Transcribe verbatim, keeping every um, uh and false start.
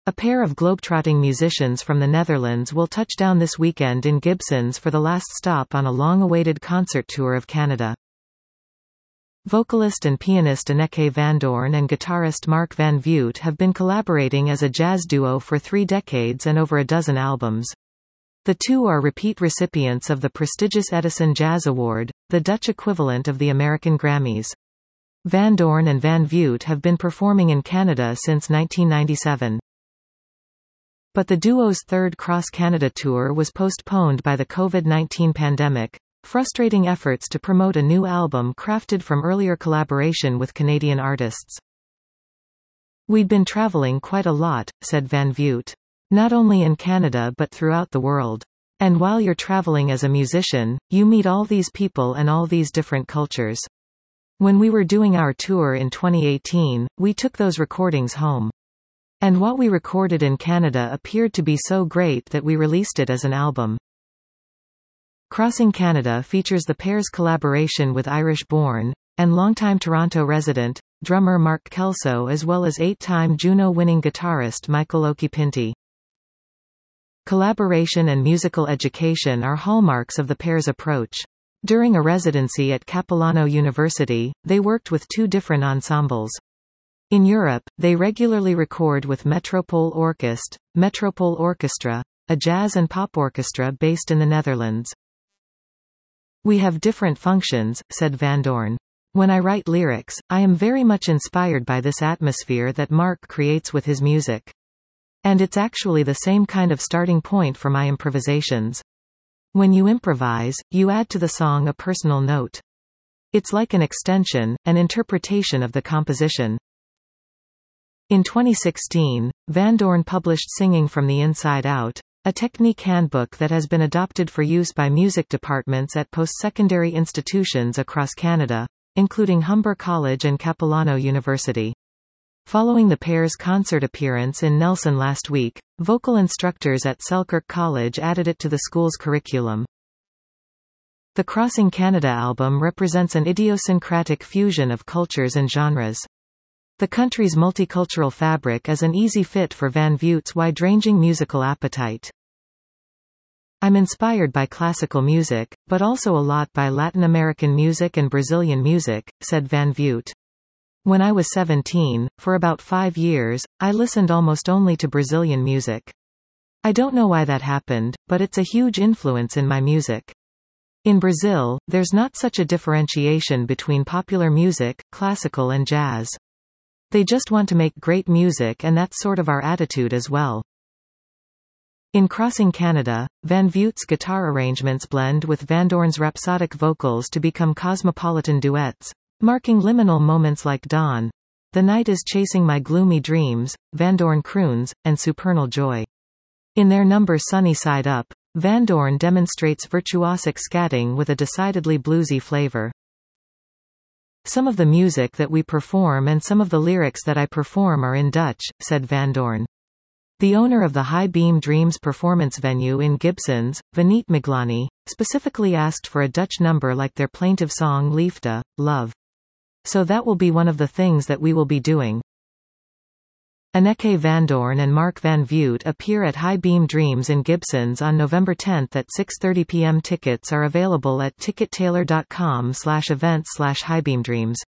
A pair of globetrotting musicians from the Netherlands will touch down this weekend in Gibsons for the last stop on a long-awaited concert tour of Canada. Vocalist and pianist Anneke van Doorn and guitarist Mark van Vieut have been collaborating as a jazz duo for three decades and over a dozen albums. The two are repeat recipients of the prestigious Edison Jazz Award, the Dutch equivalent of the American Grammys. Van Doorn and van Vieut have been performing in Canada since nineteen ninety-seven. But the duo's third cross-Canada tour was postponed by the COVID nineteen pandemic, frustrating efforts to promote a new album crafted from earlier collaboration with Canadian artists. "We'd been traveling quite a lot," said Van Vieut. "Not only in Canada but throughout the world. And while you're traveling as a musician, you meet all these people and all these different cultures. When we were doing our tour in twenty eighteen, we took those recordings home. And what we recorded in Canada appeared to be so great that we released it as an album." Crossing Canada features the pair's collaboration with Irish-born, and longtime Toronto resident, drummer Mark Kelso, as well as eight-time Juno-winning guitarist Michael Okipinti. Collaboration and musical education are hallmarks of the pair's approach. During a residency at Capilano University, they worked with two different ensembles. In Europe, they regularly record with Metropole Orkest, Metropole Orchestra, a jazz and pop orchestra based in the Netherlands. "We have different functions," said Van Doorn. "When I write lyrics, I am very much inspired by this atmosphere that Mark creates with his music. And it's actually the same kind of starting point for my improvisations. When you improvise, you add to the song a personal note. It's like an extension, an interpretation of the composition." In twenty sixteen, Van Doorn published Singing from the Inside Out, a technique handbook that has been adopted for use by music departments at post-secondary institutions across Canada, including Humber College and Capilano University. Following the pair's concert appearance in Nelson last week, vocal instructors at Selkirk College added it to the school's curriculum. The Crossing Canada album represents an idiosyncratic fusion of cultures and genres. The country's multicultural fabric is an easy fit for Van Vieut's wide-ranging musical appetite. "I'm inspired by classical music, but also a lot by Latin American music and Brazilian music," said Van Vieut. "When I was seventeen, for about five years, I listened almost only to Brazilian music. I don't know why that happened, but it's a huge influence in my music. In Brazil, there's not such a differentiation between popular music, classical and jazz. They just want to make great music, and that's sort of our attitude as well." In Crossing Canada, Van Vieut's guitar arrangements blend with Van Doorn's rhapsodic vocals to become cosmopolitan duets, marking liminal moments like Dawn, "The Night is Chasing My Gloomy Dreams," Van Doorn croons, and Supernal Joy. In their number Sunny Side Up, Van Doorn demonstrates virtuosic scatting with a decidedly bluesy flavor. "Some of the music that we perform and some of the lyrics that I perform are in Dutch," said Van Doorn. The owner of the High Beam Dreams performance venue in Gibsons, Vineet Miglani, specifically asked for a Dutch number like their plaintive song Liefde, Love. So that will be one of the things that we will be doing. Anneke van Doorn and Mark van Vieut appear at High Beam Dreams in Gibsons on November tenth at six thirty p m Tickets are available at ticket tailor dot com slash events slash highbeamdreams.